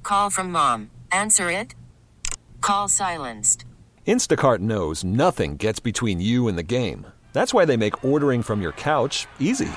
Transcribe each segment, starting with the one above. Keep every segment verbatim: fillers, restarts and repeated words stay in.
Call from mom. Answer it. Call silenced. Instacart knows nothing gets between you and the game. That's why they make ordering from your couch easy.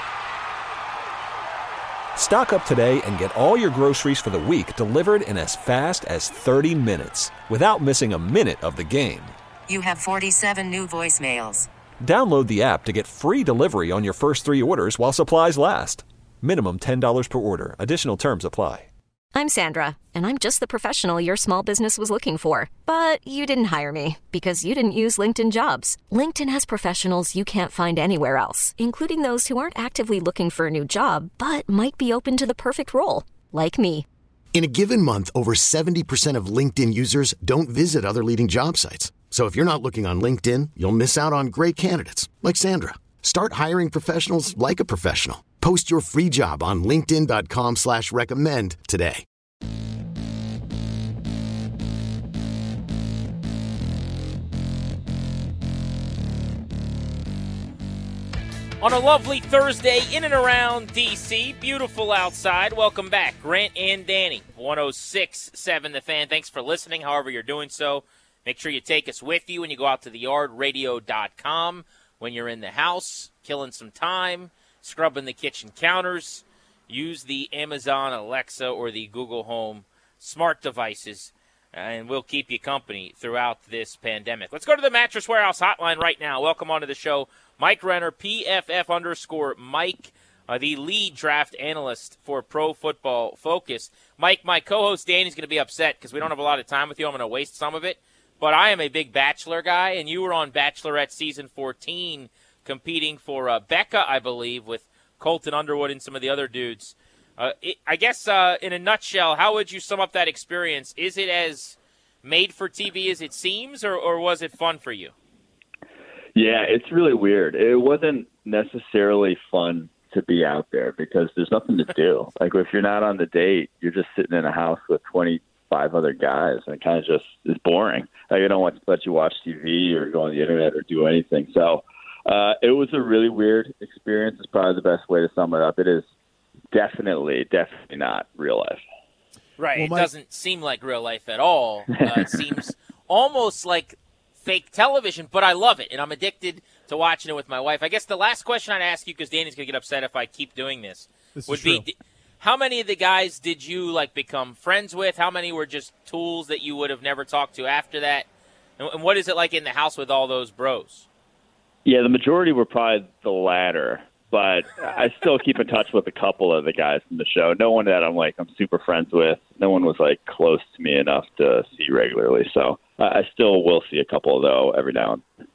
Stock up today and get all your groceries for the week delivered in as fast as thirty minutes without missing a minute of the game. You have forty-seven new voicemails. Download the app to get free delivery on your first three orders while supplies last. Minimum ten dollars per order. Additional terms apply. I'm Sandra, and I'm just the professional your small business was looking for. But you didn't hire me because you didn't use LinkedIn Jobs. LinkedIn has professionals you can't find anywhere else, including those who aren't actively looking for a new job, but might be open to the perfect role, like me. In a given month, over seventy percent of LinkedIn users don't visit other leading job sites. So if you're not looking on LinkedIn, you'll miss out on great candidates like Sandra. Start hiring professionals like a professional. Post your free job on linkedin.com slash recommend today. On a lovely Thursday in and around D C, beautiful outside. Welcome back, Grant and Danny, one oh six point seven The Fan. Thanks for listening, however you're doing so. Make sure you take us with you when you go out to the yard radio dot com, when you're in the house, killing some time, scrubbing the kitchen counters. Use the Amazon Alexa or the Google Home smart devices, and we'll keep you company throughout this pandemic. Let's go to the Mattress Warehouse hotline right now. Welcome onto the show, Mike Renner, P F F underscore Mike, uh, the lead draft analyst for Pro Football Focus. Mike, my co-host Danny's going to be upset because we don't have a lot of time with you. I'm going to waste some of it. But I am a big Bachelor guy, and you were on Bachelorette Season fourteen competing for uh, Becca, I believe, with Colton Underwood and some of the other dudes. Uh, it, I guess, uh, in a nutshell, how would you sum up that experience? Is it as made for T V as it seems, or, or was it fun for you? Yeah, it's really weird. It wasn't necessarily fun to be out there because there's nothing to do. Like, if you're not on the date, you're just sitting in a house with twenty-five other guys, and it kind of just is boring. Like, I don't want to let you watch T V or go on the internet or do anything. So uh, it was a really weird experience. It's probably the best way to sum it up. It is definitely, definitely not real life. Right. Well, it Mike- doesn't seem like real life at all. Uh, it seems almost like fake television, but I love it, and I'm addicted to watching it with my wife. I guess the last question I'd ask you, because Danny's going to get upset if I keep doing this, This would is be, true. how many of the guys did you like become friends with? How many were just tools that you would have never talked to after that? And, and what is it like in the house with all those bros? Yeah, the majority were probably the latter, but I still keep in touch with a couple of the guys from the show. No one that I'm like I'm super friends with. No one was like close to me enough to see regularly. So uh, I still will see a couple though every now and then.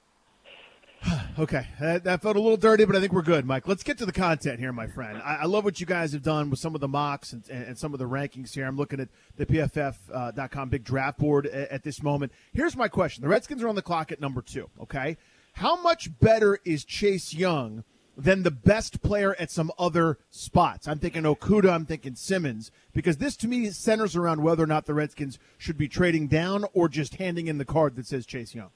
Okay, that, that felt a little dirty, but I think we're good, Mike. Let's get to the content here, my friend. I, I love what you guys have done with some of the mocks and, and, and some of the rankings here. I'm looking at the P F F dot com big draft board at, at this moment. Here's my question. The Redskins are on the clock at number two, okay? How much better is Chase Young than the best player at some other spots? I'm thinking Okudah, I'm thinking Simmons, because this to me centers around whether or not the Redskins should be trading down or just handing in the card that says Chase Young.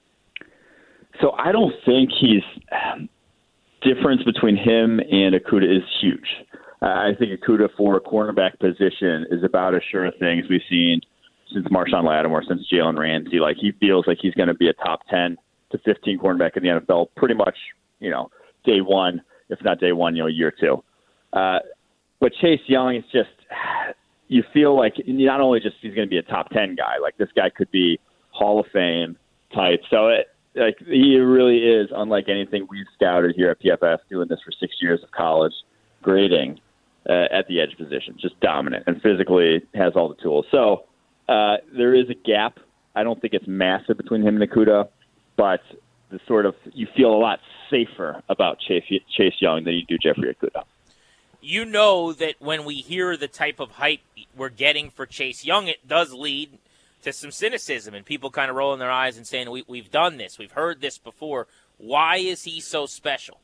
So I don't think he's um, difference between him and Okudah is huge. Uh, I think Okudah for a cornerback position is about as sure a thing as we've seen since Marshawn Lattimore, since Jalen Ramsey. Like, he feels like he's going to be a top ten to fifteen cornerback in the N F L pretty much, you know, day one, if not day one, you know, year two. Uh, but Chase Young is just, you feel like not only just he's going to be a top ten guy, like this guy could be Hall of Fame type. So it, like, he really is unlike anything we've scouted here at P F F, doing this for six years of college, grading uh, at the edge position, just dominant and physically has all the tools. So uh, there is a gap. I don't think it's massive between him and Okudah, but the sort of you feel a lot safer about Chase, Chase Young than you do Jeffrey Okudah. You know that when we hear the type of hype we're getting for Chase Young, it does lead to some cynicism and people kind of rolling their eyes and saying, we, we've done this, we've heard this before. Why is he so special?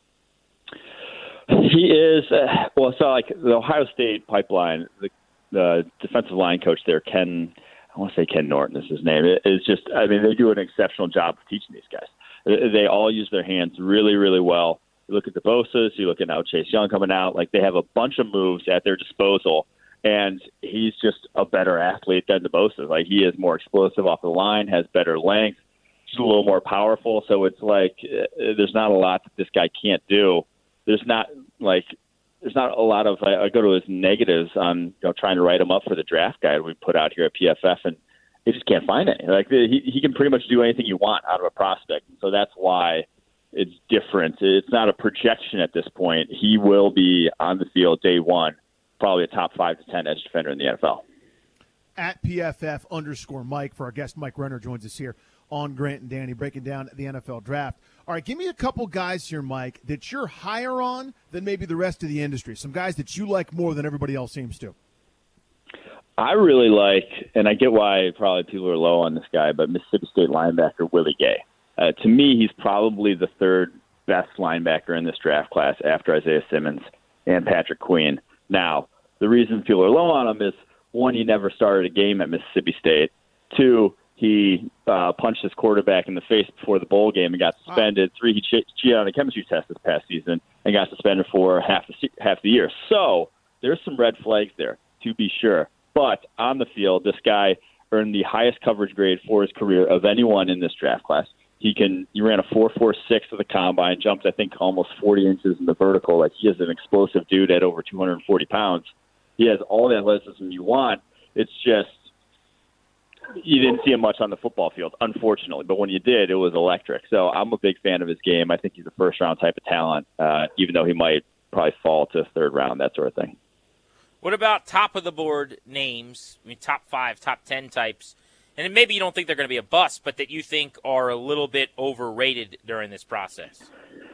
He is, uh, well, so like the Ohio State pipeline, the, the defensive line coach there, Ken, I want to say Ken Norton is his name. It, it's just, I mean, they do an exceptional job of teaching these guys. They all use their hands really, really well. You look at the Bosa's, you look at now Chase Young coming out, like they have a bunch of moves at their disposal And he's just a better athlete than the Bosa's. Like, he is more explosive off the line, has better length, just a little more powerful. So it's like uh, there's not a lot that this guy can't do. There's not like there's not a lot of I, I go to his negatives on you know trying to write him up for the draft guide we put out here at P F F, and he just can't find any. Like he he can pretty much do anything you want out of a prospect. So that's why it's different. It's not a projection at this point. He will be on the field day one. Probably a top five to ten edge defender in the N F L. At P F F underscore Mike for our guest Mike Renner joins us here on Grant and Danny breaking down the N F L draft. All right, give me a couple guys here, Mike, that you're higher on than maybe the rest of the industry. Some guys that you like more than everybody else seems to. I really like, and I get why probably people are low on this guy, but Mississippi State linebacker Willie Gay. Uh, to me, he's probably the third best linebacker in this draft class after Isaiah Simmons and Patrick Queen. Now, the reason people are low on him is, one, he never started a game at Mississippi State. Two, he uh, punched his quarterback in the face before the bowl game and got suspended. Wow. Three, he che- cheated on a chemistry test this past season and got suspended for half the, half the year. So there's some red flags there, to be sure. But on the field, this guy earned the highest coverage grade for his career of anyone in this draft class. He can. He ran a four four six at the combine, jumped, I think, almost forty inches in the vertical. Like, he is an explosive dude at over two hundred forty pounds. He has all the athleticism you want. It's just you didn't see him much on the football field, unfortunately. But when you did, it was electric. So I'm a big fan of his game. I think he's a first-round type of talent, uh, even though he might probably fall to third round, that sort of thing. What about top-of-the-board names, I mean, top five, top ten types? And maybe you don't think they're going to be a bust, but that you think are a little bit overrated during this process?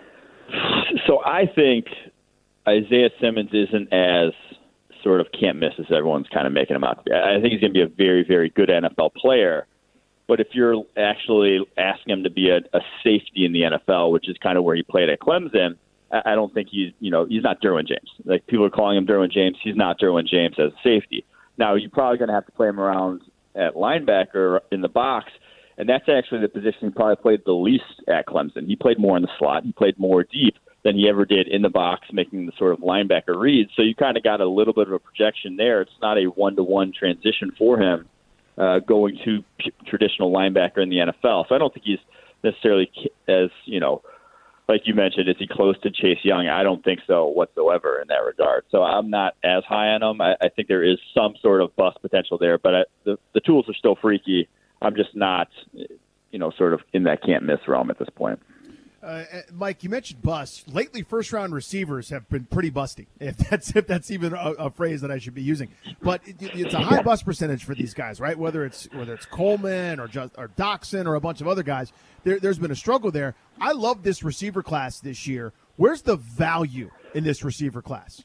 So I think Isaiah Simmons isn't as sort of can't miss as everyone's kind of making him out to be. I think he's going to be a very, very good N F L player. But if you're actually asking him to be a, a safety in the N F L, which is kind of where he played at Clemson, I don't think he's, you know, he's not Derwin James. Like, people are calling him Derwin James. He's not Derwin James as a safety. Now, you're probably going to have to play him around at linebacker in the box, and that's actually the position he probably played the least at Clemson. He played more in the slot. He played more deep than he ever did in the box, making the sort of linebacker reads. So you kind of got a little bit of a projection there. It's not a one-to-one transition for him uh, going to p- traditional linebacker in the N F L. So I don't think he's necessarily as, you know, like you mentioned, is he close to Chase Young? I don't think so whatsoever in that regard. So I'm not as high on him. I, I think there is some sort of bust potential there, but I, the, the tools are still freaky. I'm just not, you know, sort of in that can't-miss realm at this point. Uh, Mike, you mentioned bust. Lately, first-round receivers have been pretty busty, if that's if that's even a, a phrase that I should be using. But it, it's a high bust percentage for these guys, right? Whether it's whether it's Coleman or just or Doxson or a bunch of other guys, there, there's been a struggle there. I love this receiver class this year. Where's the value in this receiver class?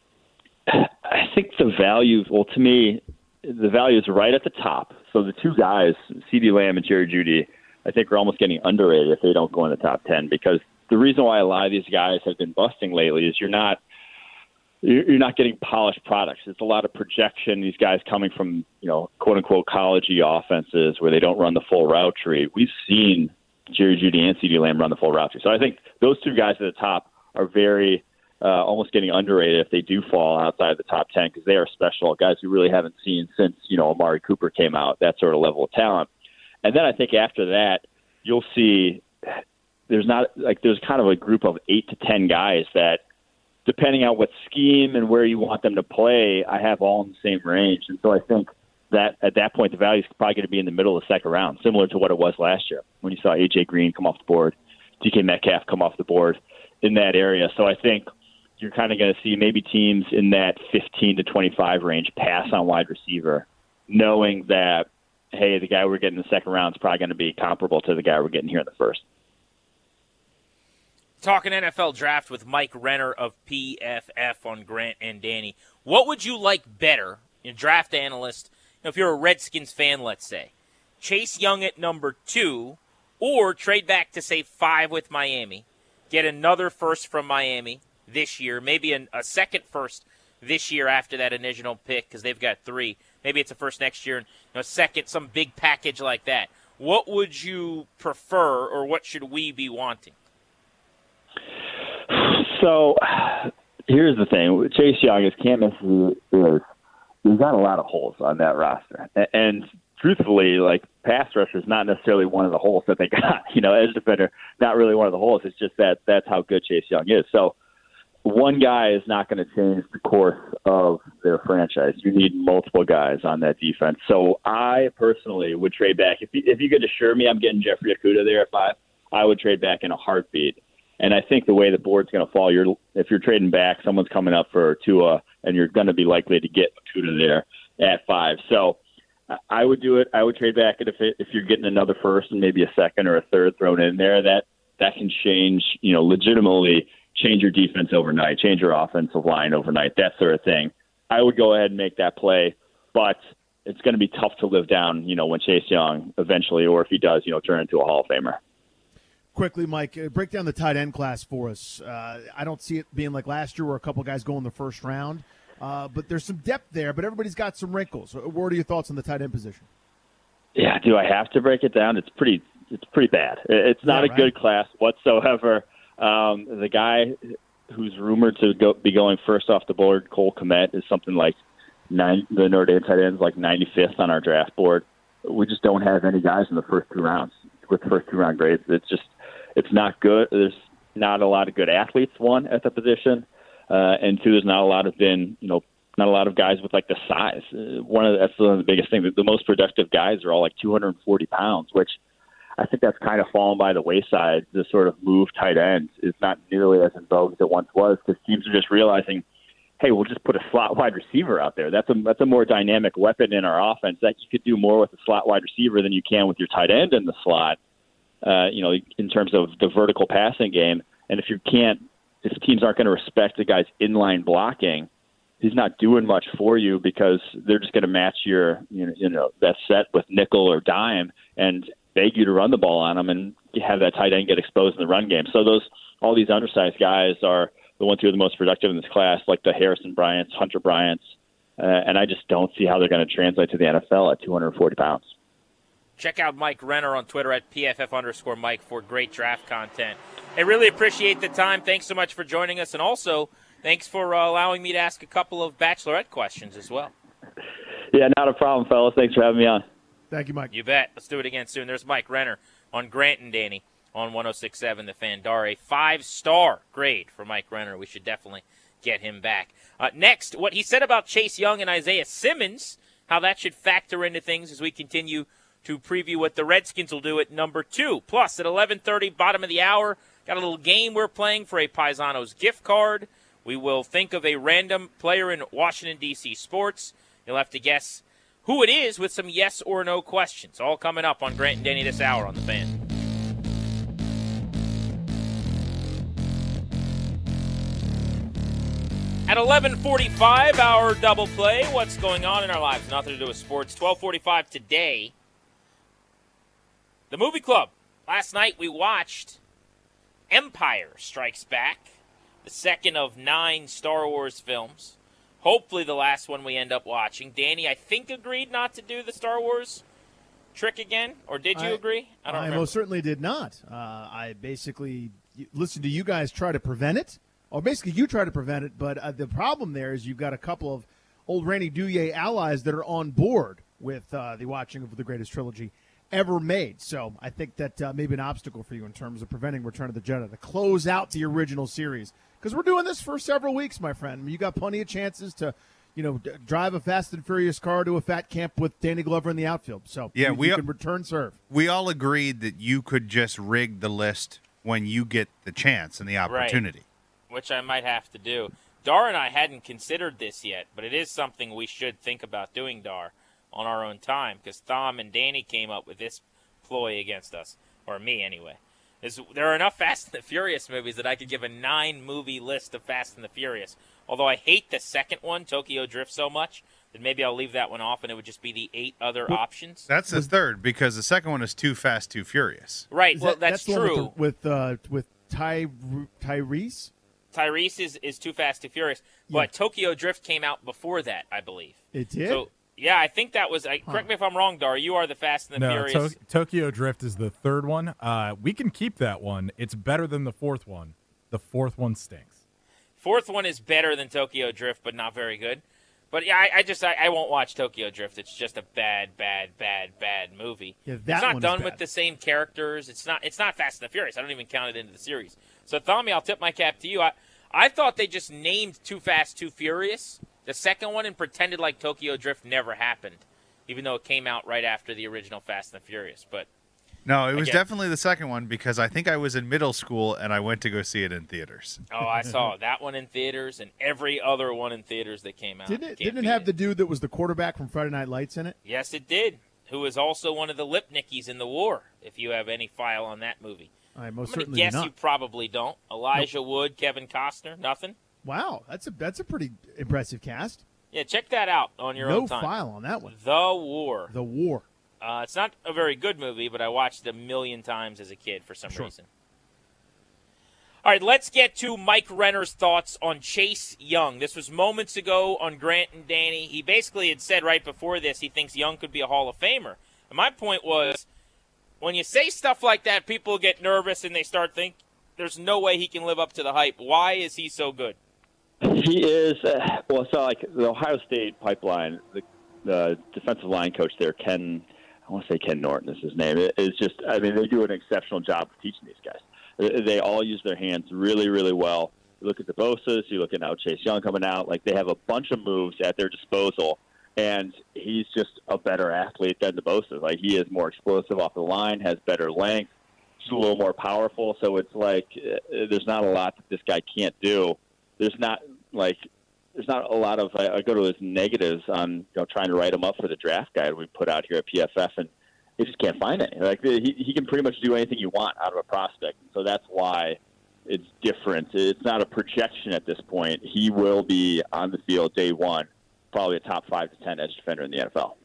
I think the value, well, to me, the value is right at the top. So the two guys, CeeDee Lamb and Jerry Jeudy, I think are almost getting underrated if they don't go in the top ten, because the reason why a lot of these guys have been busting lately is you're not you're not getting polished products. It's a lot of projection. These guys coming from, you know, quote unquote college-y offenses where they don't run the full route tree. We've seen Jerry Jeudy and CeeDee Lamb run the full route tree. So I think those two guys at the top are very uh, almost getting underrated if they do fall outside of the top ten, because they are special guys we really haven't seen since, you know, Amari Cooper came out, that sort of level of talent. And then I think after that, you'll see there's not like there's kind of a group of eight to ten guys that, depending on what scheme and where you want them to play, I have all in the same range. And so I think that at that point, the value is probably going to be in the middle of the second round, similar to what it was last year when you saw A J Green come off the board, D K Metcalf come off the board in that area. So I think you're kind of going to see maybe teams in that fifteen to twenty-five range pass on wide receiver, knowing that, hey, the guy we're getting in the second round is probably going to be comparable to the guy we're getting here in the first. Talking N F L draft with Mike Renner of P F F on Grant and Danny. What would you like better, a draft analyst, if you're a Redskins fan, let's say, Chase Young at number two, or trade back to, say, five with Miami, get another first from Miami this year, maybe an, a second first this year after that initial pick, because they've got three. Maybe it's a first next year and, you know, second, some big package like that. What would you prefer, or what should we be wanting? So here's the thing. Chase Young is can't miss is we've got a lot of holes on that roster. And, and truthfully, like, pass rusher is not necessarily one of the holes that they got. You know, edge defender, not really one of the holes. It's just that that's how good Chase Young is. So one guy is not going to change the course of their franchise. You need multiple guys on that defense. So I personally would trade back. If you, if you could assure me I'm getting Jeffrey Okudah there at five, I would trade back in a heartbeat. And I think the way the board's going to fall, you're if you're trading back, someone's coming up for Tua, and you're going to be likely to get Okudah there at five. So I would do it. I would trade back if it, if you're getting another first and maybe a second or a third thrown in there. That that can change, you know, legitimately change your defense overnight, change your offensive line overnight, that sort of thing. I would go ahead and make that play, but it's going to be tough to live down, you know, when Chase Young eventually, or if he does, you know, turn into a Hall of Famer. Quickly, Mike, uh, break down the tight end class for us. Uh, I don't see it being like last year where a couple guys go in the first round, uh, but there's some depth there, but everybody's got some wrinkles. What are your thoughts on the tight end position? Yeah, do I have to break it down? It's pretty it's pretty bad. It's not yeah, a right? good class whatsoever. Um, the guy who's rumored to go, be going first off the board, Cole Kmet, is something like nine, the Notre Dame tight ends like ninety-fifth on our draft board. We just don't have any guys in the first two rounds with first two round grades. It's just it's not good. There's not a lot of good athletes, one, at the position, uh, and two, there's not a lot of been you know not a lot of guys with like the size. Uh, one of the, that's one of the biggest things. The most productive guys are all like two hundred forty pounds, which I think that's kind of fallen by the wayside. The sort of move tight ends is not nearly as in vogue as it once was, because teams are just realizing, hey, we'll just put a slot wide receiver out there. That's a that's a more dynamic weapon in our offense. That you could do more with a slot wide receiver than you can with your tight end in the slot. Uh, you know, in terms of the vertical passing game. And if you can't, if teams aren't going to respect the guy's inline blocking, he's not doing much for you, because they're just going to match your you know, you know that set with nickel or dime and beg you to run the ball on them and have that tight end get exposed in the run game. So those all these undersized guys are the ones who are the most productive in this class, like the Harrison Bryants, Hunter Bryants, uh, and I just don't see how they're going to translate to the N F L at two hundred forty pounds. Check out Mike Renner on Twitter at P F F underscore Mike for great draft content. I really appreciate the time. Thanks so much for joining us, and also thanks for uh, allowing me to ask a couple of Bachelorette questions as well. Yeah, not a problem, fellas. Thanks for having me on. Thank you, Mike. You bet. Let's do it again soon. There's Mike Renner on Grant and Danny on one oh six point seven The Fan. Dar, a five-star grade for Mike Renner. We should definitely get him back. Uh, next, what he said about Chase Young and Isaiah Simmons, how that should factor into things as we continue to preview what the Redskins will do at number two. Plus, at eleven thirty, bottom of the hour, got a little game we're playing for a Paisanos gift card. We will think of a random player in Washington, D C sports. You'll have to guess who it is with some yes or no questions. All coming up on Grant and Danny this hour on The Fan. At eleven forty-five, our double play. What's going on in our lives? Nothing to do with sports. twelve forty-five today. The Movie Club. Last night we watched Empire Strikes Back, the second of nine Star Wars films. Hopefully the last one we end up watching. Danny, I think, agreed not to do the Star Wars trick again, or did you I, agree? I don't I remember. most certainly did not. Uh, I basically listened to you guys try to prevent it, or basically you try to prevent it, but uh, the problem there is you've got a couple of old Randy Douye allies that are on board with uh, the watching of the greatest trilogy ever made. So I think that uh, may be an obstacle for you in terms of preventing Return of the Jedi to close out the original series. Because we're doing this for several weeks, my friend. I mean, you got plenty of chances to, you know, d- drive a Fast and Furious car to a fat camp with Danny Glover in the outfield. So yeah, you, we you can return serve. We all agreed that you could just rig the list when you get the chance and the opportunity. Right. Which I might have to do. Dar and I hadn't considered this yet, but it is something we should think about doing, Dar, on our own time, because Thom and Danny came up with this ploy against us, or me anyway. Is there are enough Fast and the Furious movies that I could give a nine-movie list of Fast and the Furious. Although I hate the second one, Tokyo Drift, so much that maybe I'll leave that one off and it would just be the eight other well, options. That's the third, because the second one is Too Fast, Too Furious. Right, is well, that, that's, that's true. With with, uh, with Ty, Tyrese? Tyrese is, is Too Fast, Too Furious. But yeah. Tokyo Drift came out before that, I believe. It did? So, yeah, I think that was. I, correct huh. me if I'm wrong, Dar. You are the Fast and the no, Furious. To- Tokyo Drift is the third one. Uh, we can keep that one. It's better than the fourth one. The fourth one stinks. Fourth one is better than Tokyo Drift, but not very good. But yeah, I, I just I, I won't watch Tokyo Drift. It's just a bad, bad, bad, bad movie. Yeah, that it's not one is done bad. with the same characters. It's not it's not Fast and the Furious. I don't even count it into the series. So Tommy, I'll tip my cap to you. I I thought they just named Too Fast, Too Furious, the second one, and pretended like Tokyo Drift never happened, even though it came out right after the original Fast and the Furious. But No, it was Again. definitely the second one because I think I was in middle school and I went to go see it in theaters. oh, I saw that one in theaters and every other one in theaters that came out. Didn't it? Can't Didn't it beat have the dude that was the quarterback from Friday Night Lights in it? Yes, it did. Who was also one of the Lipnickies in the war, if you have any file on that movie. I most I'm going to certainly guess do not. you probably don't. Elijah Wood, Kevin Costner, nothing? Wow, that's a that's a pretty impressive cast. Yeah, check that out on your No own time. file on that one. The War. The War. Uh, it's not a very good movie, but I watched it a million times as a kid for some Sure. reason. All right, let's get to Mike Renner's thoughts on Chase Young. This was moments ago on Grant and Danny. He basically had said right before this he thinks Young could be a Hall of Famer. And my point was, when you say stuff like that, people get nervous and they start thinking there's no way he can live up to the hype. Why is he so good? He is, uh, well, so like the Ohio State pipeline, the, the defensive line coach there, Ken, I want to say Ken Norton is his name, it is just, I mean, they do an exceptional job of teaching these guys. They, they all use their hands really, really well. You look at the Bosa's, you look at now Chase Young coming out, like they have a bunch of moves at their disposal, and he's just a better athlete than the Bosa's. Like he is more explosive off the line, has better length, just a little more powerful, so it's like uh, there's not a lot that this guy can't do. There's not like there's not a lot of I, I go to his negatives on you know trying to write him up for the draft guide we put out here at P F F, and you just can't find any. Like he he can pretty much do anything you want out of a prospect, so that's why it's different. It's not a projection at this point. He will be on the field day one, probably a top five to ten edge defender in the N F L.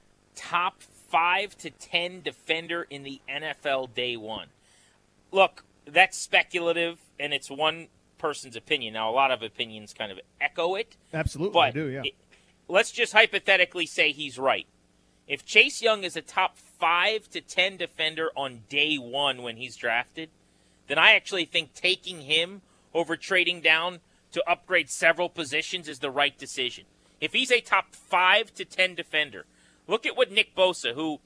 Top five to ten defender in the N F L day one. Look, that's speculative, and it's one person's opinion. Now, a lot of opinions kind of echo it. Absolutely, but I do, yeah. It, let's just hypothetically say he's right. If Chase Young is a top five to ten defender on day one when he's drafted, then I actually think taking him over trading down to upgrade several positions is the right decision. If he's a top five to ten defender, look at what Nick Bosa, who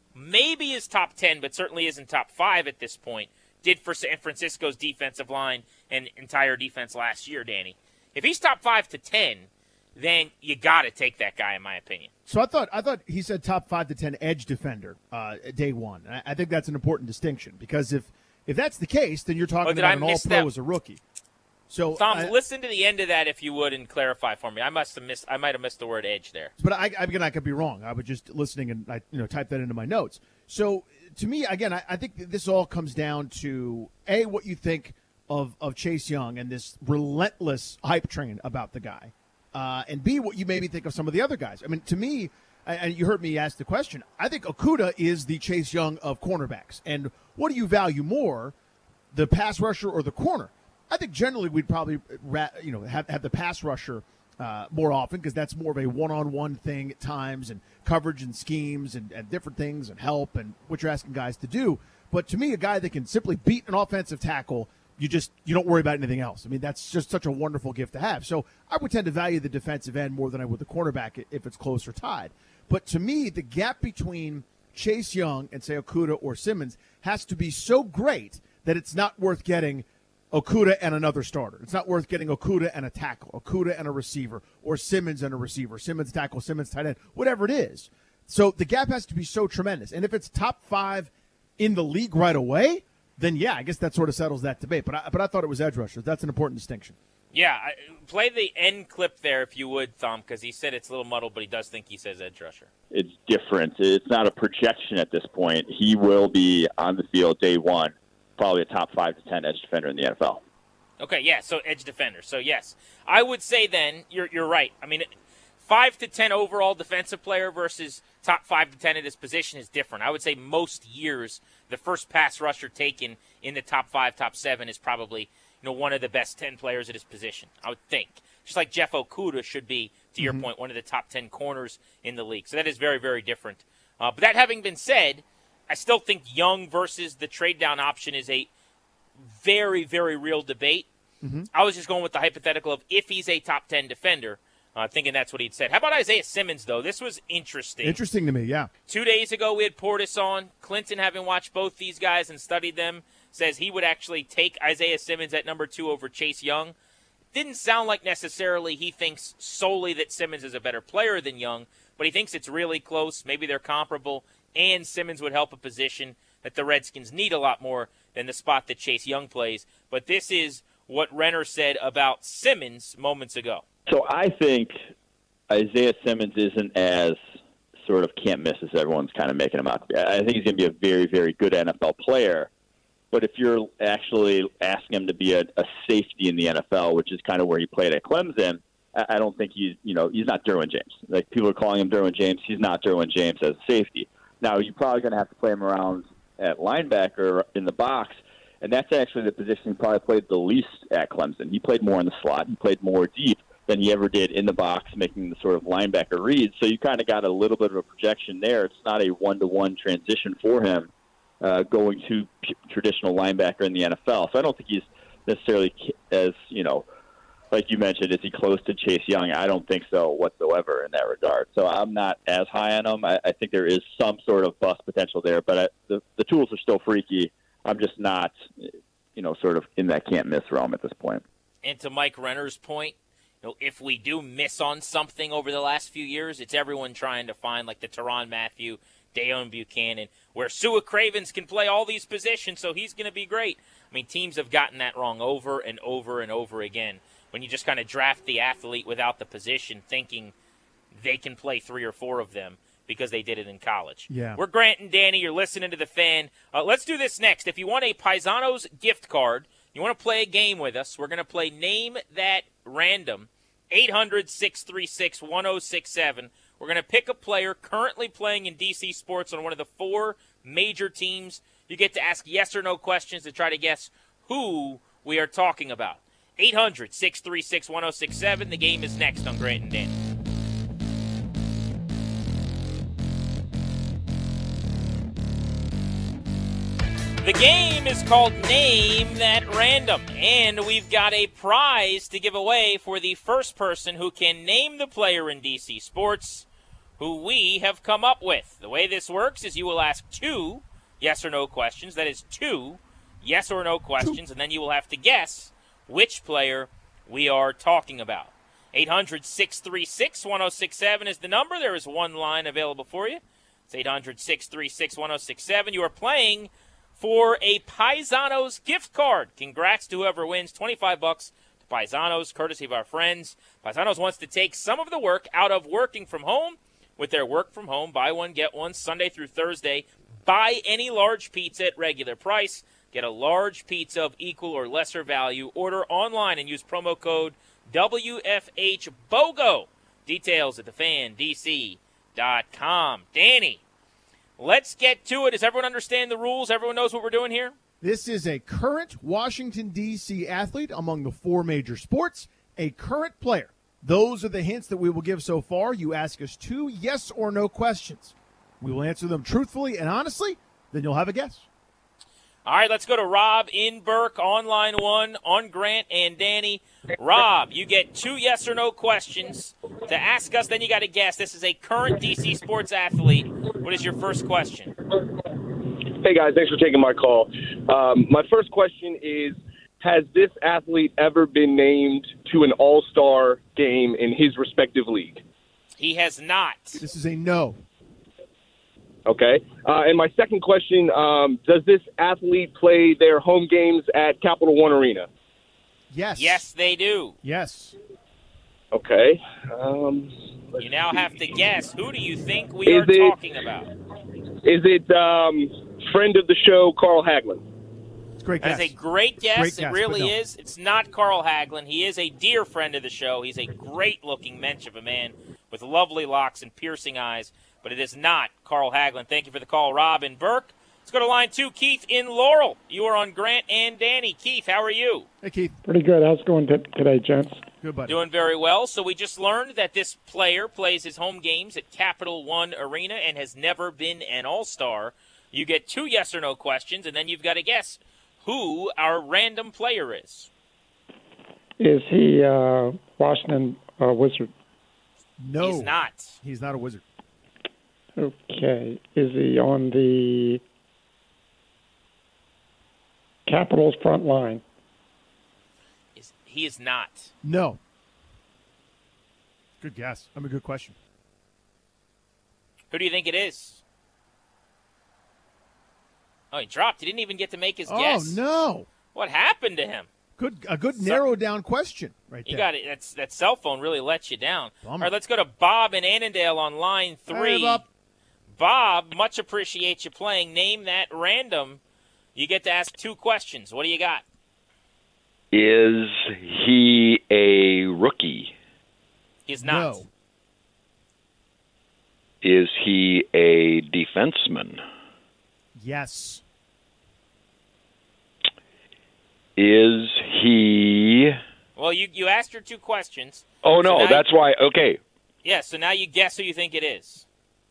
maybe is top ten but certainly isn't top five at this point, did for San Francisco's defensive line and entire defense last year, Danny. If he's top five to ten, then you got to take that guy, in my opinion. So I thought I thought he said top five to ten edge defender uh, day one. And I, I think that's an important distinction because if if that's the case, then you're talking Oh, did about I an miss all-pro that? as a rookie. So Tom, I- listen to the end of that if you would and clarify for me. I must have missed. I might have missed the word edge there. But I, I again, I could be wrong. I was just listening and I, you know, typed that into my notes. So to me, again, I, I think that this all comes down to a what you think of of Chase Young and this relentless hype train about the guy, uh, and b what you maybe think of some of the other guys. I mean, to me, and you heard me ask the question. I think Okudah is the Chase Young of cornerbacks. And what do you value more, the pass rusher or the corner? I think generally we'd probably you know have, have the pass rusher uh, more often because that's more of a one-on-one thing at times and coverage and schemes and, and different things and help and what you're asking guys to do. But to me, a guy that can simply beat an offensive tackle, you just you don't worry about anything else. I mean, that's just such a wonderful gift to have. So I would tend to value the defensive end more than I would the cornerback if it's close or tied. But to me, the gap between Chase Young and, say, Okudah or Simmons has to be so great that it's not worth getting Okudah and another starter. It's not worth getting Okudah and a tackle, Okudah and a receiver, or Simmons and a receiver, Simmons tackle, Simmons tight end, whatever it is. So the gap has to be so tremendous. And if it's top five in the league right away, then, yeah, I guess that sort of settles that debate. But I, but I thought it was edge rushers. That's an important distinction. Yeah, I, play the end clip there if you would, Tom, because he said it's a little muddled, but he does think he says edge rusher. It's different. It's not a projection at this point. He will be on the field day one, probably a top five to ten edge defender in the N F L. Okay, yeah, so edge defender. So, yes, I would say then you're you're right. I mean, five to ten overall defensive player versus top five to ten in this position is different. I would say most years the first pass rusher taken in the top five, top seven is probably you know one of the best ten players at his position, I would think. Just like Jeff Okudah should be, to your mm-hmm. point, one of the top ten corners in the league. So that is very, very different. Uh, but that having been said, I still think Young versus the trade-down option is a very, very real debate. Mm-hmm. I was just going with the hypothetical of if he's a top ten defender, Uh, thinking that's what he'd said. How about Isaiah Simmons, though? This was interesting. Interesting to me, yeah. Two days ago, we had Portis on. Clinton, having watched both these guys and studied them, says he would actually take Isaiah Simmons at number two over Chase Young. Didn't sound like necessarily he thinks solely that Simmons is a better player than Young, but he thinks it's really close. Maybe they're comparable, and Simmons would help a position that the Redskins need a lot more than the spot that Chase Young plays. But this is what Renner said about Simmons moments ago. So I think Isaiah Simmons isn't as sort of can't miss as everyone's kind of making him out to be. I think he's going to be a very, very good N F L player. But if you're actually asking him to be a, a safety in the N F L, which is kind of where he played at Clemson, I don't think he's, you know, he's not Derwin James. Like, people are calling him Derwin James. He's not Derwin James as a safety. Now, you're probably going to have to play him around at linebacker in the box, and that's actually the position he probably played the least at Clemson. He played more in the slot. He played more deep than he ever did in the box, making the sort of linebacker reads. So you kind of got a little bit of a projection there. It's not a one-to-one transition for him uh, going to p- traditional linebacker in the N F L. So I don't think he's necessarily as, you know, like you mentioned, is he close to Chase Young? I don't think so whatsoever in that regard. So I'm not as high on him. I, I think there is some sort of bust potential there, but I, the, the tools are still freaky. I'm just not, you know, sort of in that can't-miss realm at this point. And to Mike Renner's point, you know, if we do miss on something over the last few years, it's everyone trying to find, like, the Tyrann Mathieu, Deone Buchanan, where Sua Cravens can play all these positions, so he's going to be great. I mean, teams have gotten that wrong over and over and over again when you just kind of draft the athlete without the position, thinking they can play three or four of them because they did it in college. Yeah. We're Grant and Danny. You're listening to The Fan. Uh, let's do this next. If you want a Paisanos gift card, you want to play a game with us, we're going to play Name That Random, eight hundred, six three six, one oh six seven. We're going to pick a player currently playing in D C sports on one of the four major teams. You get to ask yes or no questions to try to guess who we are talking about. eight hundred, six three six, one oh six seven. The game is next on Grant and Danny. The game is called Name That Random, and we've got a prize to give away for the first person who can name the player in D C sports who we have come up with. The way this works is you will ask two yes or no questions. That is two yes or no questions, and then you will have to guess which player we are talking about. eight hundred, six three six, one oh six seven is the number. There is one line available for you. It's eight hundred, six three six, one oh six seven. You are playing for a Paisanos gift card. Congrats to whoever wins. twenty-five bucks to Paisanos, courtesy of our friends. Paisanos wants to take some of the work out of working from home with their work from home, buy one, get one, Sunday through Thursday. Buy any large pizza at regular price. Get a large pizza of equal or lesser value. Order online and use promo code W F H B O G O. Details at the fan D C dot com. Danny, let's get to it. Does everyone understand the rules? Everyone knows what we're doing here? This is a current Washington, D C athlete among the four major sports, a current player. Those are the hints that we will give so far. You ask us two yes or no questions. We will answer them truthfully and honestly, then you'll have a guess. All right, let's go to Rob in Burke on line one on Grant and Danny. Rob, you get two yes or no questions to ask us, then you got to guess. This is a current D C sports athlete. What is your first question? Hey, guys, thanks for taking my call. Um, my first question is, has this athlete ever been named to an all-star game in his respective league? He has not. This is a no. Okay. Uh, and my second question, um, does this athlete play their home games at Capital One Arena? Yes. Yes, they do. Yes. Okay. Um, you now have to guess. Who do you think we is are it, talking about? Is it um, friend of the show, Carl Hagelin? It's a great guess. That is a great guess. Great it guess, really no. is. It's not Carl Hagelin. He is a dear friend of the show. He's a great-looking mensch of a man with lovely locks and piercing eyes. But it is not Carl Hagelin. Thank you for the call, Rob and Burke. Let's go to line two, Keith in Laurel. You are on Grant and Danny. Keith, how are you? Hey, Keith. Pretty good. How's it going t- today, gents? Good, buddy. Doing very well. So we just learned that this player plays his home games at Capital One Arena and has never been an all-star. You get two yes or no questions, and then you've got to guess who our random player is. Is he uh, Washington uh, Wizard? No. He's not. He's not a wizard. Okay. Is he on the Capitals front line? Is He is not. No. Good guess. I mean, good question. Who do you think it is? Oh, he dropped. He didn't even get to make his Oh, guess. no. What happened to him? Good, a good So- narrowed down question right You there. got it. That's that cell phone really lets you down. Bummer. All right, let's go to Bob in Annandale on line three. Hey, Bob. Bob, much appreciate you playing. Name that random. You get to ask two questions. What do you got? Is he a rookie? He's not. No. Is he a defenseman? Yes. Is he... Well, you, you asked your two questions. Oh, So no, now that's you- why. Okay. Yeah, so now you guess who you think it is.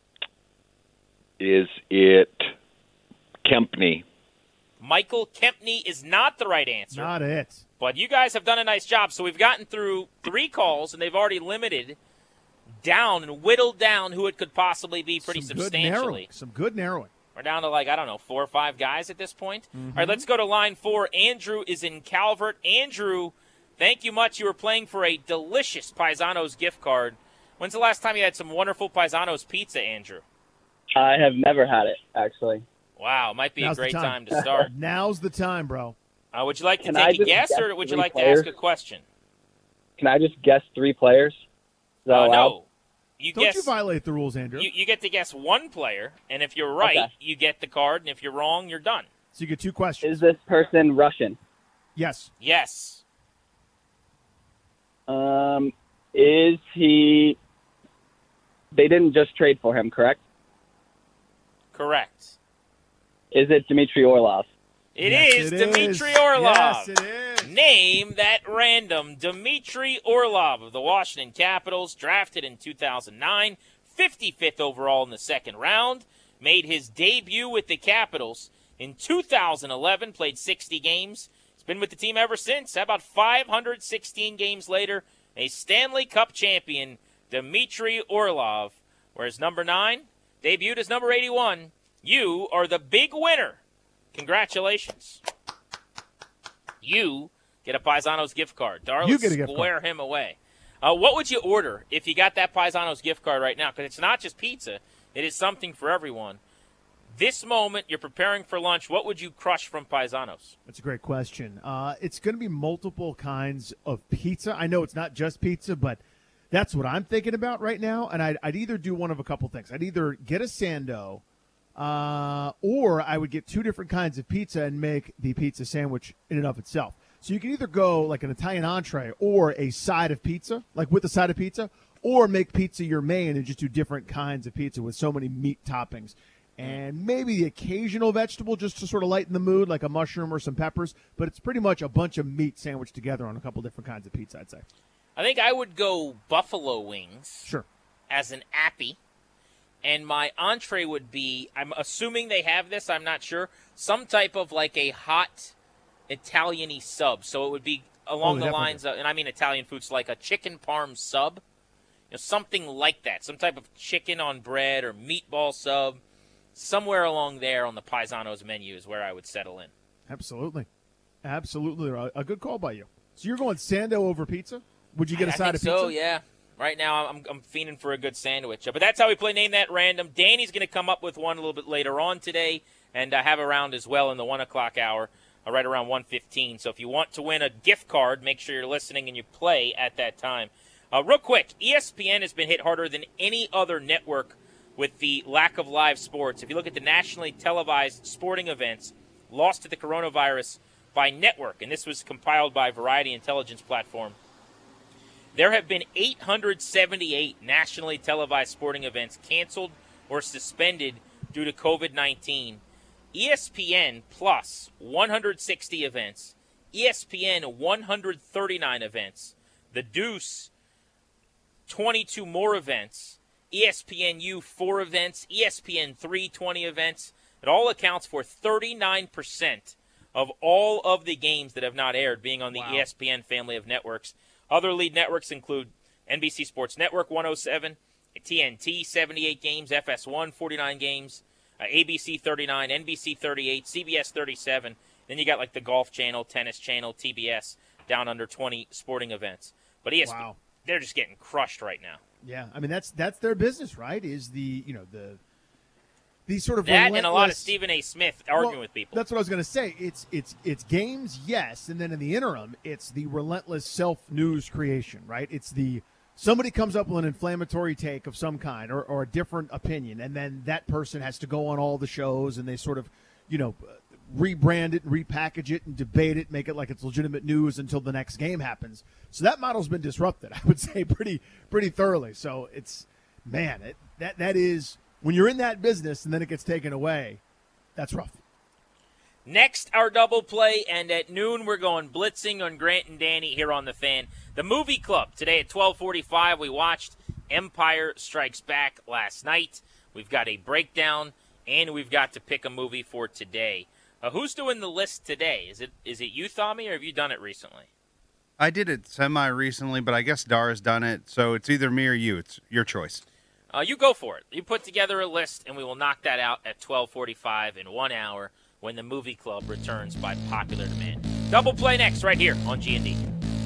Is it Kempney? Michael Kempney is not the right answer. Not it. But you guys have done a nice job. So we've gotten through three calls, and they've already limited down and whittled down who it could possibly be pretty Some good substantially. narrowing. Some good narrowing. We're down to, like, I don't know, four or five guys at this point. Mm-hmm. All right, let's go to line four. Andrew is in Calvert. Andrew, thank you much. You were playing for a delicious Paisanos gift card. When's the last time you had some wonderful Paisanos pizza, Andrew? I have never had it, actually. Wow, might be Now's a the great time. time to start. Now's the time, bro. Uh, would you like to Can I take a just guess, guess or would you three like players? to ask a question? Can I just guess three players? Is that Uh, allowed? no. You Don't guess, you violate the rules, Andrew. you, you get to guess one player, and if you're right, Okay. you get the card, and if you're wrong, you're done. so you get two questions. Is this person Russian? Yes. Yes. Um, is he... They didn't just trade for him, correct? Correct. Is it Dmitry Orlov? It Yes, is it Dmitry is. Orlov. Yes, it is. Name that random. Dmitry Orlov of the Washington Capitals, drafted in two thousand nine, fifty-fifth overall in the second round, made his debut with the Capitals in two thousand eleven, played sixty games. He's been with the team ever since. How about five hundred sixteen games later, a Stanley Cup champion, Dmitry Orlov, whereas number nine debuted as number eighty-one. You are the big winner. Congratulations. You get a Paisanos gift card. Darla, You get a gift square him away. Uh, what would you order if you got that Paisanos gift card right now? Because it's not just pizza. It is something for everyone. This moment, you're preparing for lunch. What would you crush from Paisanos? That's a great question. Uh, it's going to be multiple kinds of pizza. I know it's not just pizza, but that's what I'm thinking about right now. And I'd, I'd either do one of a couple things. I'd either get a Sando, uh, or I would get two different kinds of pizza and make the pizza sandwich in and of itself. So you can either go like an Italian entree or a side of pizza, like with a side of pizza, or make pizza your main and just do different kinds of pizza with so many meat toppings. And maybe the occasional vegetable just to sort of lighten the mood, like a mushroom or some peppers. But it's pretty much a bunch of meat sandwiched together on a couple different kinds of pizza, I'd say. I think I would go buffalo wings Sure. as an appy. And my entree would be, I'm assuming they have this, I'm not sure, some type of like a hot Italian-y sub. So it would be along Oh, the definitely. lines of, and I mean Italian foods, like a chicken parm sub. You know, something like that. Some type of chicken on bread or meatball sub. Somewhere along there on the Paisanos menu is where I would settle in. Absolutely. Absolutely. A, a good call by you. So you're going Sando over pizza? Would you get a I side think of pizza? so, yeah. Right now, I'm I'm fiending for a good sandwich. But that's how we play Name That Random. Danny's going to come up with one a little bit later on today, and uh, have a round as well in the one o'clock hour, uh, right around one fifteen. So if you want to win a gift card, make sure you're listening and you play at that time. Uh, real quick, E S P N has been hit harder than any other network with the lack of live sports. If you look at the nationally televised sporting events lost to the coronavirus by network, and this was compiled by Variety Intelligence Platform, there have been eight hundred seventy-eight nationally televised sporting events canceled or suspended due to covid nineteen. E S P N Plus, one hundred sixty events. E S P N, one hundred thirty-nine events. The Deuce, twenty-two more events. E S P N U, four events. E S P N three, twenty events. It all accounts for thirty-nine percent of all of the games that have not aired being on the Wow. E S P N family of networks. Other lead networks include N B C Sports Network one oh seven, T N T seventy-eight games, F S one forty-nine games, uh, A B C thirty-nine, N B C thirty-eight, C B S thirty-seven. Then you got like the Golf Channel, Tennis Channel, T B S, down under twenty sporting events. But E S P N, wow. They're just getting crushed right now. Yeah, I mean that's that's their business, right? Is the you know the these sort of that relentless... and a lot of Stephen A. Smith arguing well, with people. That's what I was going to say. It's it's it's games, yes, and then in the interim, it's the relentless self news creation, right? It's the somebody comes up with an inflammatory take of some kind or, or a different opinion, and then that person has to go on all the shows and they sort of, you know, rebrand it and repackage it and debate it, make it like it's legitimate news until the next game happens. So that model's been disrupted, I would say, pretty pretty thoroughly. So it's, man, it, that that is, when you're in that business and then it gets taken away, that's rough. Next, our double play, and at noon we're going blitzing on Grant and Danny here on The Fan. The Movie Club, today at twelve forty-five, we watched Empire Strikes Back last night. We've got a breakdown, and we've got to pick a movie for today. Uh, who's doing the list today? Is it is it you, Tommy, or have you done it recently? I did it semi-recently, but I guess Dara's done it, so it's either me or you. It's your choice. Uh, you go for it. You put together a list, and we will knock that out at twelve forty-five in one hour when the Movie Club returns by popular demand. Double play next right here on G and D.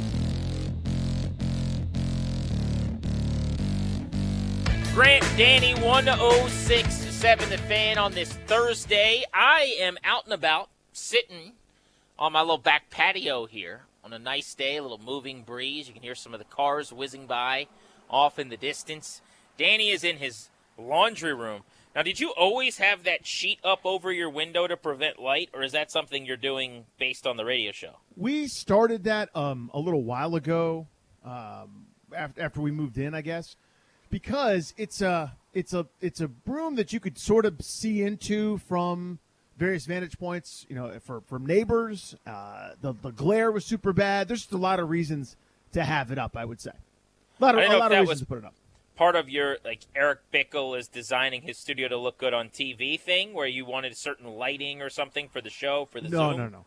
Grant, Danny, one oh six point seven The Fan on this Thursday. I am out and about, sitting on my little back patio here on a nice day, a little moving breeze. You can hear some of the cars whizzing by off in the distance. Danny is in his laundry room. Now, did you always have that sheet up over your window to prevent light, or is that something you're doing based on the radio show? We started that um, a little while ago, um, after, after we moved in, I guess, because it's a it's a it's a room that you could sort of see into from various vantage points. You know, for from neighbors, uh, the the glare was super bad. There's just a lot of reasons to have it up, I would say. A lot of, a lot of reasons to put it up. Part of your, like, Eric Bickle is designing his studio to look good on T V thing, where you wanted certain lighting or something for the show, for the no, Zoom? No, no, no.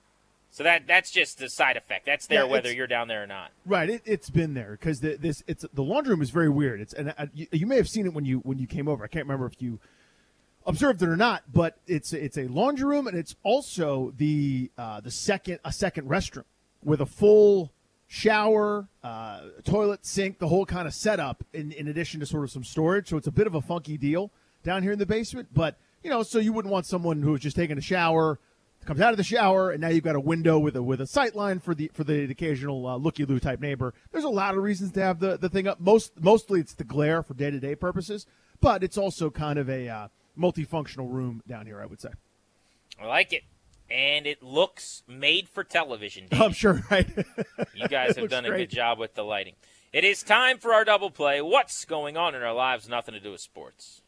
So that that's just the side effect. That's there yeah, whether you're down there or not. Right. It, it's been there because the, this it's the laundry room is very weird. It's and I, you, you may have seen it when you when you came over. I can't remember if you observed it or not, but it's it's a laundry room and it's also the uh, the second a second restroom with a full shower, uh, toilet, sink, the whole kind of setup in, in addition to sort of some storage. So it's a bit of a funky deal down here in the basement. But, you know, so you wouldn't want someone who was just taking a shower, comes out of the shower, and now you've got a window with a with a sight line for the for the occasional uh, looky-loo type neighbor. There's a lot of reasons to have the, the thing up. Most Mostly it's the glare for day-to-day purposes, but it's also kind of a uh, multifunctional room down here, I would say. I like it. And it looks made for television. Dave. I'm sure, right? You guys have done a great. good job with the lighting. It is time for our double play. What's going on in our lives? Nothing to do with sports.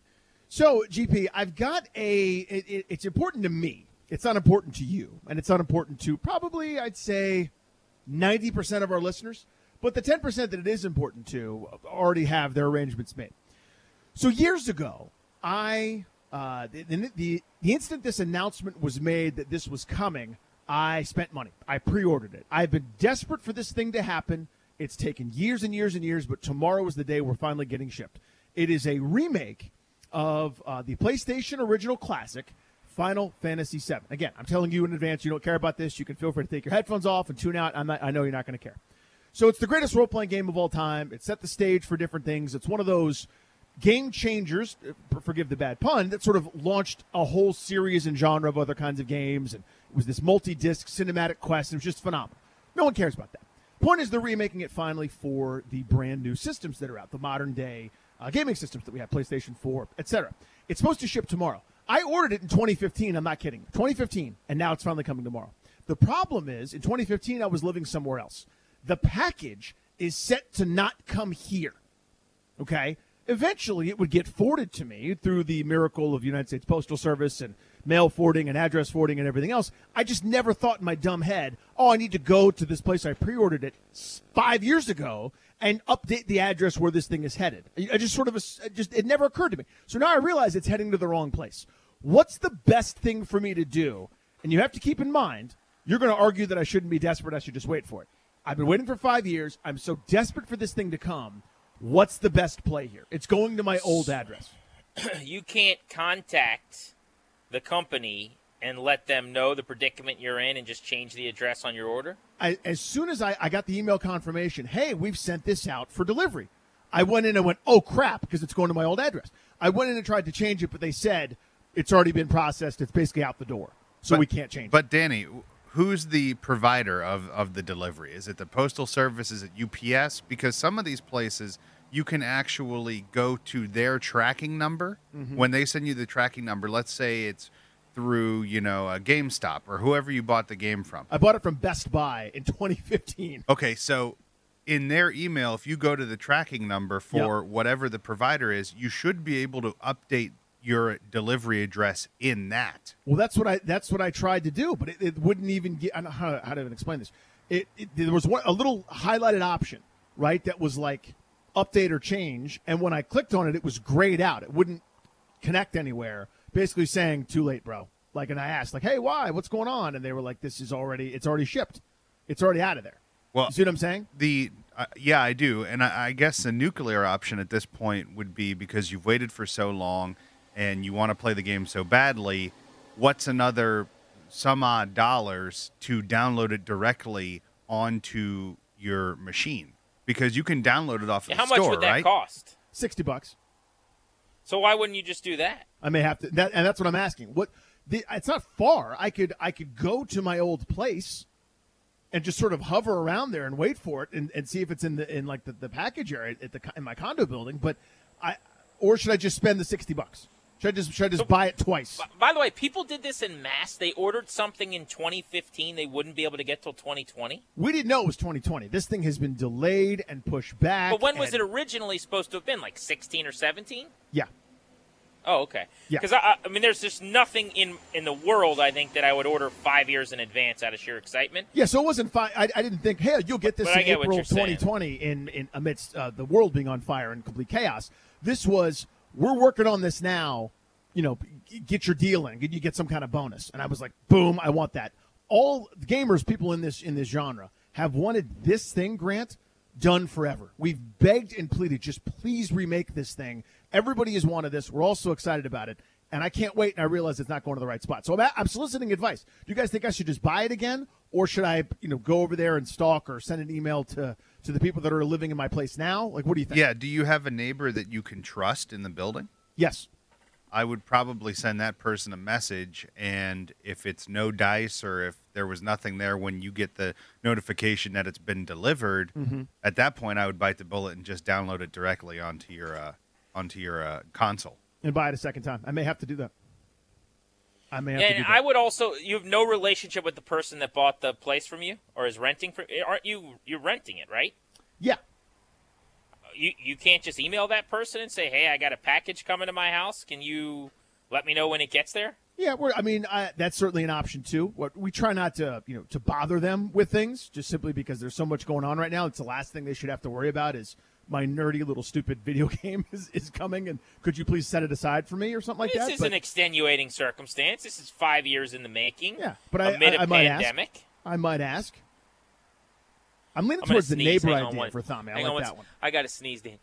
So, G P, I've got a it, it, – it's important to me. It's not important to you. And it's not important to probably, I'd say, ninety percent of our listeners. But the ten percent that it is important to already have their arrangements made. So, years ago, I – Uh, the, the the instant this announcement was made that this was coming, I spent money. I pre-ordered it. I've been desperate for this thing to happen. It's taken years and years and years, but tomorrow is the day we're finally getting shipped. It is a remake of uh, the PlayStation original classic, Final Fantasy seven. Again, I'm telling you in advance, you don't care about this. You can feel free to take your headphones off and tune out. I'm not, I know you're not going to care. So it's the greatest role-playing game of all time. It set the stage for different things. It's one of those game changers, forgive the bad pun, that sort of launched a whole series and genre of other kinds of games. And it was this multi-disc cinematic quest. And it was just phenomenal. No one cares about that. Point is they're remaking it finally for the brand new systems that are out, the modern day uh, gaming systems that we have, PlayStation four, et cetera. It's supposed to ship tomorrow. I ordered it in twenty fifteen. I'm not kidding. twenty fifteen, and now it's finally coming tomorrow. The problem is, in twenty fifteen, I was living somewhere else. The package is set to not come here. Okay? Eventually, it would get forwarded to me through the miracle of United States Postal Service and mail forwarding and address forwarding and everything else. I just never thought in my dumb head, oh, I need to go to this place I pre-ordered it five years ago and update the address where this thing is headed. I just sort of, just it never occurred to me. So now I realize it's heading to the wrong place. What's the best thing for me to do? And you have to keep in mind, you're going to argue that I shouldn't be desperate. I should just wait for it. I've been waiting for five years. I'm so desperate for this thing to come. What's the best play here? It's going to my old address. You can't contact the company and let them know the predicament you're in and just change the address on your order? I, as soon as I, I got the email confirmation, hey, we've sent this out for delivery, I went in and went, oh, crap, because it's going to my old address. I went in and tried to change it, but they said it's already been processed. It's basically out the door, so but, we can't change but it. But, Danny, who's the provider of, of the delivery? Is it the Postal Service? Is it U P S? Because some of these places, you can actually go to their tracking number. Mm-hmm. When they send you the tracking number, let's say it's through, you know, a GameStop or whoever you bought the game from. I bought it from Best Buy in twenty fifteen. Okay, so in their email, if you go to the tracking number for Yep. whatever the provider is, you should be able to update your delivery address in that. Well, that's what I that's what I tried to do, but it, it wouldn't even get. I don't know how, how to even explain this. It, it there was one, a little highlighted option, right? That was like update or change, and when I clicked on it, it was grayed out. It wouldn't connect anywhere. Basically saying, too late, bro. Like, and I asked, like, hey, why? What's going on? And they were like, this is already, it's already shipped. It's already out of there. Well, you see what I'm saying? The uh, yeah, I do, and I, I guess the nuclear option at this point would be because you've waited for so long and you want to play the game so badly. What's another some odd dollars to download it directly onto your machine? Because you can download it off of Yeah, the how store, much would that right? cost? Sixty bucks. So why wouldn't you just do that? I may have to, that, and that's what I'm asking. What? The, it's not far. I could I could go to my old place and just sort of hover around there and wait for it and, and see if it's in the in like the, the package area at the in my condo building. But I or should I just spend the sixty bucks? Should I just should I just So- buy it twice? By the way, people did this in mass. They ordered something in twenty fifteen they wouldn't be able to get till twenty twenty. We didn't know it was twenty twenty. This thing has been delayed and pushed back. But when was and- it originally supposed to have been? Like sixteen or seventeen? Yeah. Oh, okay. Yeah. Because I, I mean, there's just nothing in in the world I think that I would order five years in advance out of sheer excitement. Yeah, so it wasn't fine. I, I didn't think, hey, you'll get this But I in get what April you're saying. twenty twenty in, in amidst uh, the world being on fire and complete chaos. This was, we're working on this now. You know, g- get your deal in. Can you get some kind of bonus? And I was like, boom, I want that. All gamers, people in this in this genre, have wanted this thing, Grant, done forever. We've begged and pleaded, just please remake this thing. Everybody has wanted this. We're all so excited about it. And I can't wait, and I realize it's not going to the right spot. So I'm, I'm soliciting advice. Do you guys think I should just buy it again, or should I, you know, go over there and stalk or send an email to, to the people that are living in my place now? Like, what do you think? Yeah, do you have a neighbor that you can trust in the building? Yes. I would probably send that person a message, and if it's no dice or if there was nothing there when you get the notification that it's been delivered, Mm-hmm. at that point I would bite the bullet and just download it directly onto your uh, onto your uh, console. And buy it a second time. I may have to do that. I may have to do And that. I would also, you have no relationship with the person that bought the place from you or is renting from. Aren't you? You're renting it, right? Yeah. You you can't just email that person and say, hey, I got a package coming to my house. Can you let me know when it gets there? Yeah, we're, I mean, I, that's certainly an option too. What we try not to, you know, to bother them with things, just simply because there's so much going on right now. It's the last thing they should have to worry about is my nerdy little stupid video game is, is coming, and could you please set it aside for me or something like This that? is But- an extenuating circumstance. This is five years in the making. Yeah, but I, amid I, I a might ask. pandemic. I might ask. I'm leaning I'm gonna towards the sneeze. neighbor Hang on idea one- for Thami. I hang like on one that s- one. I got to sneeze. Dan.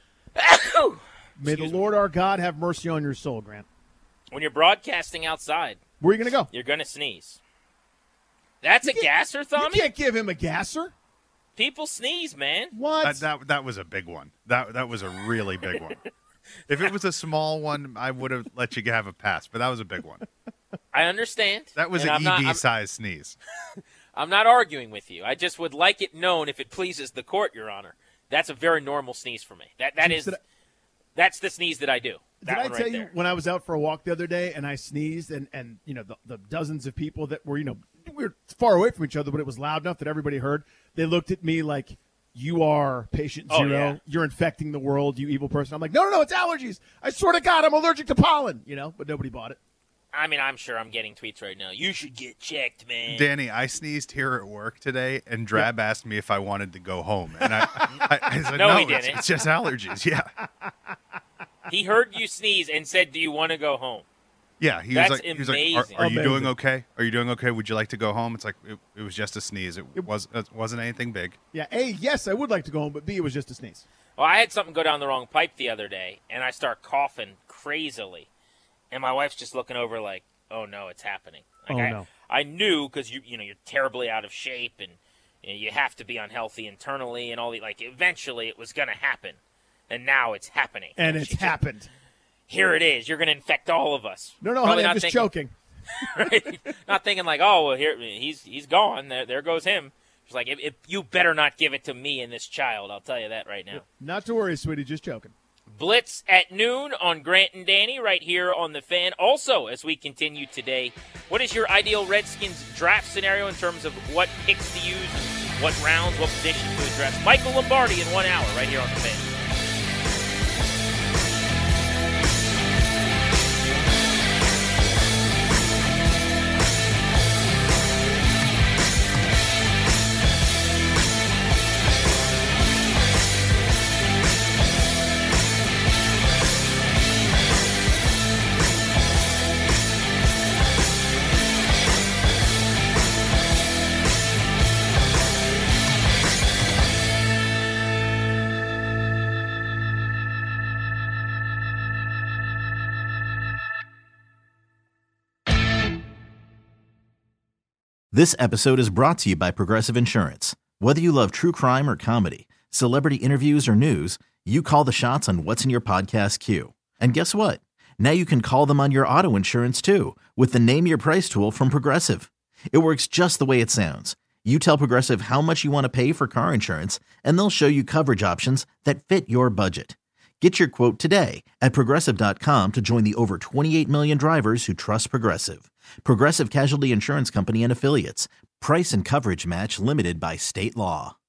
May the Lord our God have mercy on your soul, Grant. When you're broadcasting outside, where are you going to go? You're going to sneeze. That's You a can't- gasser, Thummy? You can't give him a gasser. People sneeze, man. What? That, that that was a big one. That that was a really big one. If it was a small one, I would have let you have a pass, but that was a big one. I understand. That was and an I'm not- E D I'm- size sneeze. I'm not arguing with you. I just would like it known, if it pleases the court, Your Honor. That's a very normal sneeze for me. That that is, Did I- that's the sneeze that I do. That Did I one tell right you there. when I was out for a walk the other day and I sneezed and, and you know the, the dozens of people that were, you know, we were far away from each other, but it was loud enough that everybody heard. They looked at me like, you are patient Oh, zero. yeah. You're infecting the world, you evil person. I'm like, no, no, no, it's allergies. I swear to God, I'm allergic to pollen. You know, but nobody bought it. I mean, I'm sure I'm getting tweets right now. You should get checked, man. Danny, I sneezed here at work today, and Drab asked me if I wanted to go home, and I, I, I said No, no, he it's, didn't. it's just allergies. Yeah, He heard you sneeze and said, do you want to go home? Yeah, he That's was like, he was like, amazing. "Are, are you Amazing. doing okay? Are you doing okay? Would you like to go home?" It's like it, it was just a sneeze. It was it wasn't anything big. Yeah, A, yes, I would like to go home, but B, it was just a sneeze. Well, I had something go down the wrong pipe the other day, and I start coughing crazily, and my wife's just looking over like, "Oh no, it's happening." Like Oh, I, no. I knew because you you know you're terribly out of shape, and you know, you have to be unhealthy internally, and all the like. Eventually, it was going to happen, and now it's happening. And it's she just- happened. Here it is. You're going to infect all of us. No, no, Probably honey, I'm not just thinking- joking. right? Not thinking like, oh, well, here he's he's gone. There, there goes him. It's like, if, if you better not give it to me and this child. I'll tell you that right now. Not to worry, sweetie, just joking. Blitz at noon on Grant and Danny right here on The Fan. Also, as we continue today, what is your ideal Redskins draft scenario in terms of what picks to use, what rounds, what positions to address? Michael Lombardi in one hour right here on The Fan. This episode is brought to you by Progressive Insurance. Whether you love true crime or comedy, celebrity interviews or news, you call the shots on what's in your podcast queue. And guess what? Now you can call them on your auto insurance too with the Name Your Price tool from Progressive. It works just the way it sounds. You tell Progressive how much you want to pay for car insurance, and they'll show you coverage options that fit your budget. Get your quote today at Progressive dot com to join the over twenty-eight million drivers who trust Progressive. Progressive Casualty Insurance Company and Affiliates. Price and coverage match limited by state law.